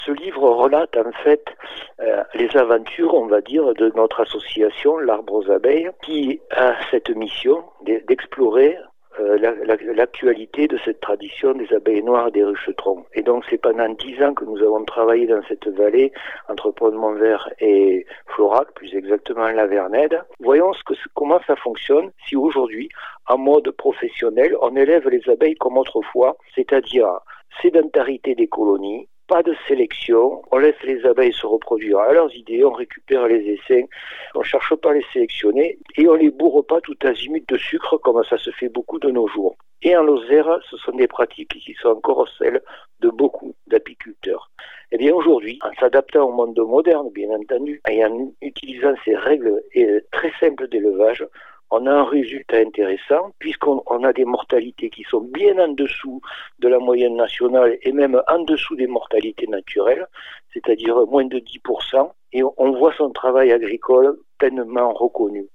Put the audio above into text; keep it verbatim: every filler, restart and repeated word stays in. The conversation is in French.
Ce livre relate en fait euh, les aventures, on va dire, de notre association, l'Arbre aux Abeilles, qui a cette mission d'explorer euh, la, la, l'actualité de cette tradition des abeilles noires et des ruchetrons. Et donc c'est pendant dix ans que nous avons travaillé dans cette vallée, entre Pont-de-Montvert et Florac, plus exactement la Vernède. Voyons ce que, comment ça fonctionne si aujourd'hui, en mode professionnel, on élève les abeilles comme autrefois, c'est-à-dire sédentarité des colonies, pas de sélection, on laisse les abeilles se reproduire à leurs idées, on récupère les essaims, on ne cherche pas à les sélectionner et on ne les bourre pas tout azimut de sucre comme ça se fait beaucoup de nos jours. Et en Lozère, ce sont des pratiques qui sont encore celles de beaucoup d'apiculteurs. Eh bien aujourd'hui, en s'adaptant au monde moderne, bien entendu, et en utilisant ces règles très simples d'élevage, on a un résultat intéressant puisqu'on on a des mortalités qui sont bien en dessous de la moyenne nationale et même en dessous des mortalités naturelles, c'est-à-dire moins de dix pour cent, et on voit son travail agricole pleinement reconnu.